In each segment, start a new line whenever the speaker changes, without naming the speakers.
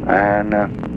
And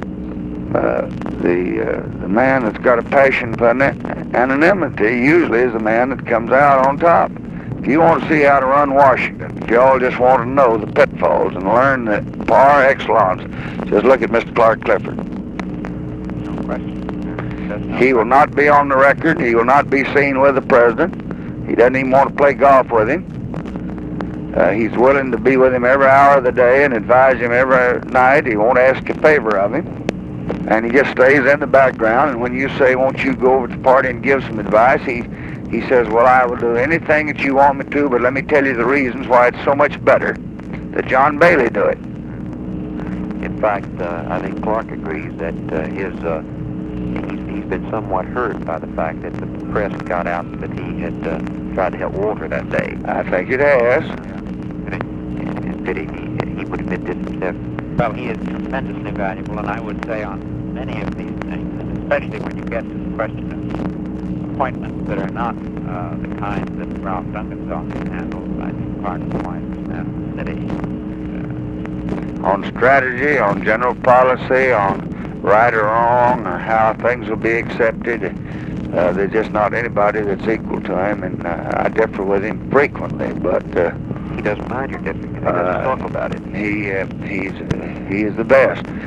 the man that's got a passion for anonymity usually is the man that comes out on top. If you want to see how to run Washington, if you all just want to know the pitfalls and learn the par excellence, just look at Mr. Clark Clifford.
No question.
He will not be on the record. He will not be seen with the president. He doesn't even want to play golf with him. He's willing to be with him every hour of the day and advise him every night. He won't ask a favor of him. And he just stays in the background. And when you say, won't you go over to the party and give some advice, he says, well, I will do anything that you want me to, but let me tell you the reasons why it's so much better that John Bailey do it.
In fact, I think Clark agrees that he's been somewhat hurt by the fact that the press got out that he had tried to help Walter that day.
I think it has.
And pity he would admit this himself. Well, he is tremendously valuable, and I would say on many of these things, and especially when you get to the question of appointments that are not the kind that Ralph Duncan's office handles. I think Clark's the wisest man in the city.
On strategy, on general policy, on right or wrong, or how things will be accepted, there's just not anybody that's equal to him, and I differ with him frequently, but
he doesn't mind your difference. He doesn't talk about it.
He is the best.